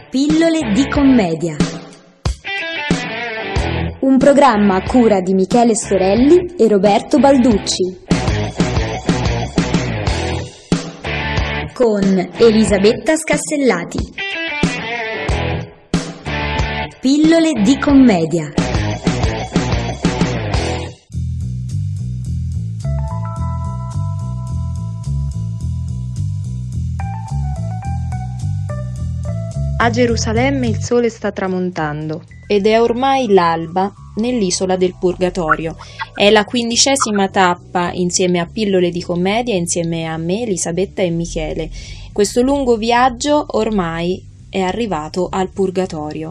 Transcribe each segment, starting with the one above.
Pillole di commedia. Un programma a cura di Michele Storelli e Roberto Balducci. Con Elisabetta Scassellati. Pillole di commedia. A Gerusalemme il sole sta tramontando ed è ormai l'alba nell'isola del Purgatorio. È la 15ª tappa insieme a Pillole di commedia, insieme a me, Elisabetta e Michele. Questo lungo viaggio ormai è arrivato al Purgatorio.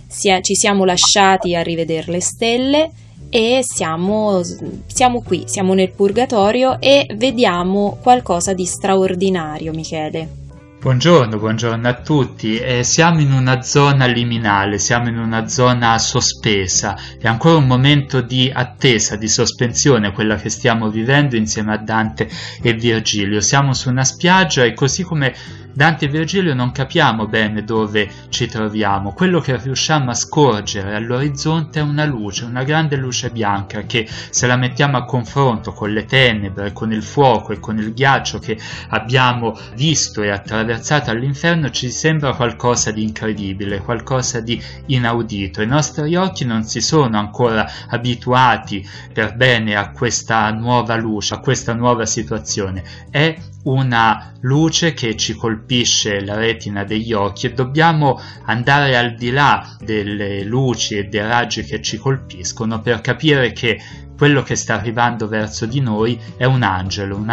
Ci siamo lasciati a rivedere le stelle e siamo qui, siamo nel Purgatorio e vediamo qualcosa di straordinario, Michele. Buongiorno a tutti. Siamo in una zona liminale, siamo in una zona sospesa. È ancora un momento di attesa, di sospensione, quella che stiamo vivendo insieme a Dante e Virgilio. Siamo su una spiaggia e così come Dante e Virgilio non capiamo bene dove ci troviamo. Quello che riusciamo a scorgere all'orizzonte è una luce, una grande luce bianca che, se la mettiamo a confronto con le tenebre, con il fuoco e con il ghiaccio che abbiamo visto e attraversato all'inferno, ci sembra qualcosa di incredibile, qualcosa di inaudito. I nostri occhi non si sono ancora abituati per bene a questa nuova luce, a questa nuova situazione. È una luce che ci colpisce la retina degli occhi e dobbiamo andare al di là delle luci e dei raggi che ci colpiscono per capire che quello che sta arrivando verso di noi è un angelo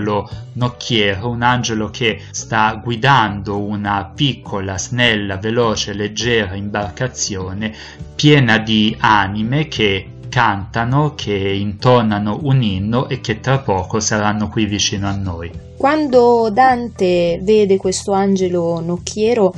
nocchiero, un angelo che sta guidando una piccola, snella, veloce, leggera imbarcazione piena di anime che cantano, che intonano un inno e che tra poco saranno qui vicino a noi. Quando Dante vede questo angelo nocchiero,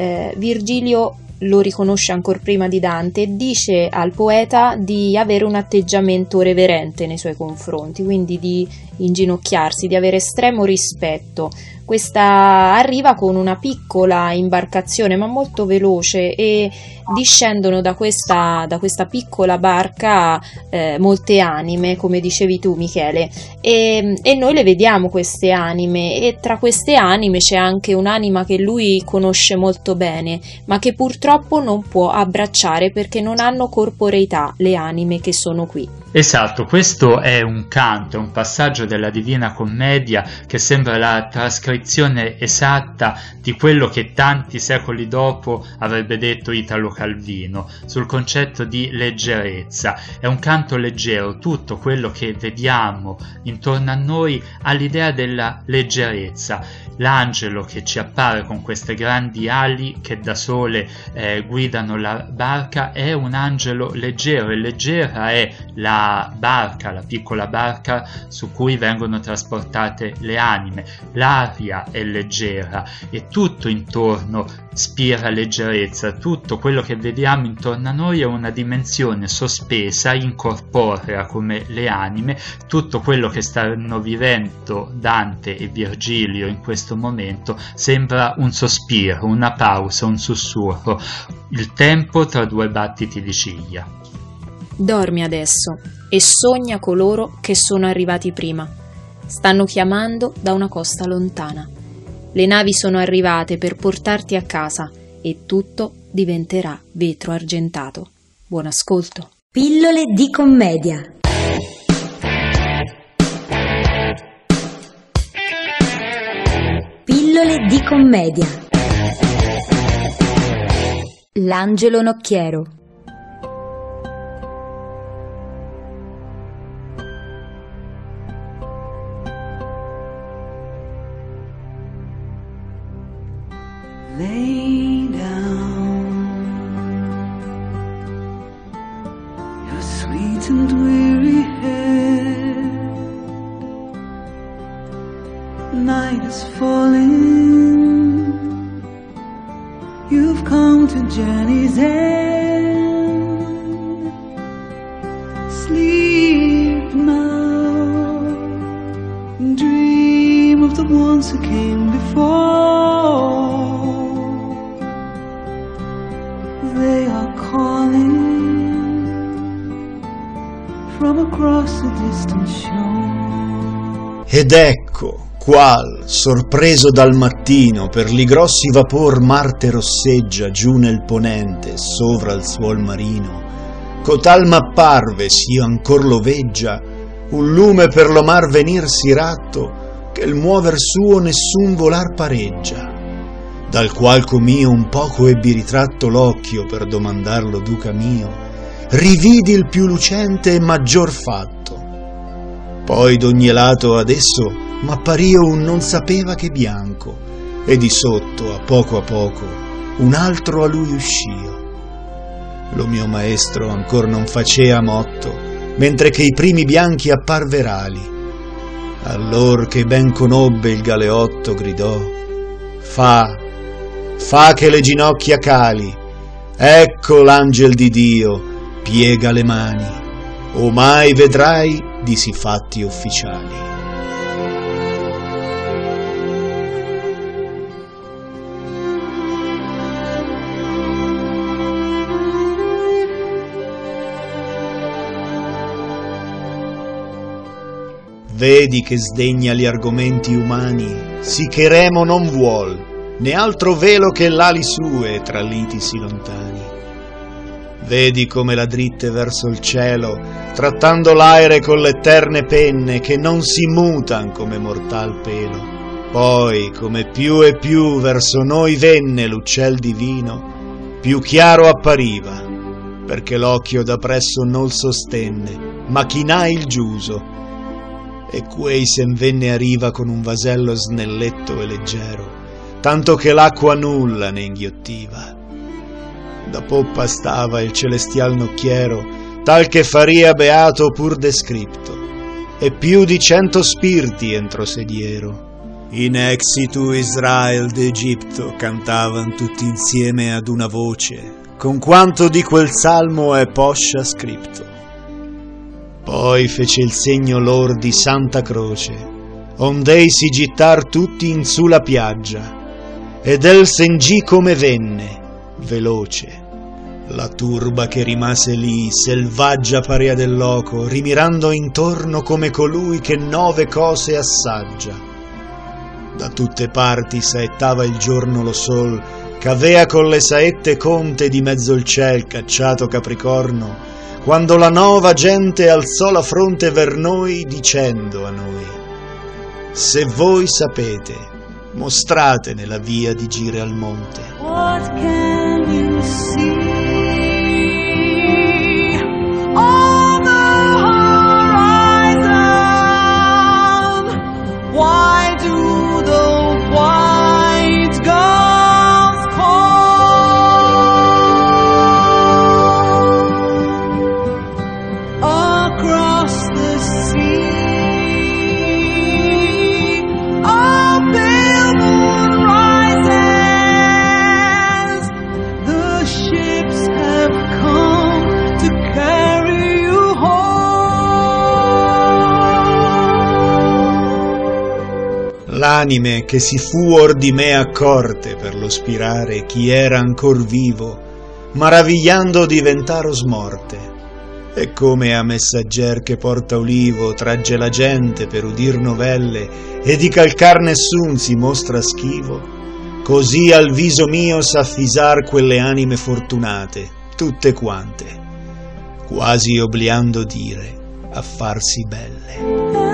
Virgilio lo riconosce ancora prima di Dante e dice al poeta di avere un atteggiamento reverente nei suoi confronti, quindi di inginocchiarsi, di avere estremo rispetto. Questa arriva con una piccola imbarcazione ma molto veloce e discendono da questa piccola barca molte anime, come dicevi tu, Michele, e noi le vediamo queste anime, e tra queste anime c'è anche un'anima che lui conosce molto bene ma che purtroppo non può abbracciare perché non hanno corporeità le anime che sono qui. Esatto, questo è un canto, è un passaggio della Divina Commedia che sembra la trascrizione esatta di quello che tanti secoli dopo avrebbe detto Italo Calvino sul concetto di leggerezza. È un canto leggero, tutto quello che vediamo intorno a noi ha l'idea della leggerezza. L'angelo che ci appare con queste grandi ali che da sole guidano la barca è un angelo leggero, e leggera è la barca, la piccola barca su cui vengono trasportate le anime. L'aria è leggera e tutto intorno spira leggerezza. Tutto quello che vediamo intorno a noi è una dimensione sospesa, incorporea come le anime. Tutto quello che stanno vivendo Dante e Virgilio in questo momento sembra un sospiro, una pausa, un sussurro, il tempo tra due battiti di ciglia. Dormi adesso e sogna coloro che sono arrivati prima. Stanno chiamando da una costa lontana. Le navi sono arrivate per portarti a casa e tutto diventerà vetro argentato. Buon ascolto. Pillole di commedia. Pillole di commedia. L'angelo nocchiero. Lay down your sweet and weary head. Night is falling. You've come to journey's end. Sleep now and dream of the ones who came before. a distant shore. Ed ecco, qual, sorpreso dal mattino, per li grossi vapor Marte rosseggia giù nel ponente, sovra il suol marino, cotal m'apparve, s'io ancor lo veggia, un lume per lo mar venirsi ratto, che il muover suo nessun volar pareggia, dal qual com'io un poco ebbi ritratto l'occhio per domandarlo duca mio, rividi il più lucente e maggior fatto. Poi d'ogni lato adesso m'appario un non sapeva che bianco, e di sotto a poco un altro a lui uscio. Lo mio maestro ancor non facea motto, mentre che i primi bianchi apparverali. Allor che ben conobbe il galeotto gridò: fa che le ginocchia cali, ecco l'angel di Dio, piega le mani, o mai vedrai di si fatti ufficiali. Vedi che sdegna gli argomenti umani, sì che Remo non vuol, né altro velo che l'ali sue tra liti sì lontani. Vedi come la dritte verso il cielo, trattando l'aere con l'eterne penne che non si mutan come mortal pelo. Poi, come più e più verso noi venne l'uccel divino, più chiaro appariva, perché l'occhio da presso non sostenne, ma chinai il giuso, e quei sen venne a riva con un vasello snelletto e leggero, tanto che l'acqua nulla ne inghiottiva. Da poppa stava il celestial nocchiero, tal che faria beato pur descripto, e più di 100 spiriti entro sediero. In exitu Israel d'Egitto cantavan tutti insieme ad una voce, con quanto di quel salmo è poscia scritto. Poi fece il segno lor di Santa Croce, ond'ei si gittar tutti in su la piaggia, ed el sengì come venne, veloce. La turba che rimase lì, selvaggia parea del loco, rimirando intorno come colui che 9 cose assaggia. Da tutte parti saettava il giorno lo sol, c'avea con le saette conte di mezzo il ciel cacciato Capricorno, quando la nova gente alzò la fronte ver noi dicendo a noi: se voi sapete, mostratene la via di gire al monte. What can you see on the horizon? Why do the white gulls call across the sea? A pale moon rises. The ships have come to carry you home. L'anime che si fu or di me accorte per lo spirare chi era ancor vivo, maravigliando diventaro smorte. E come a messagger che porta ulivo tragge la gente per udir novelle e di calcar nessun si mostra schivo, così al viso mio s'affisar quelle anime fortunate, tutte quante, quasi obliando dire a farsi belle.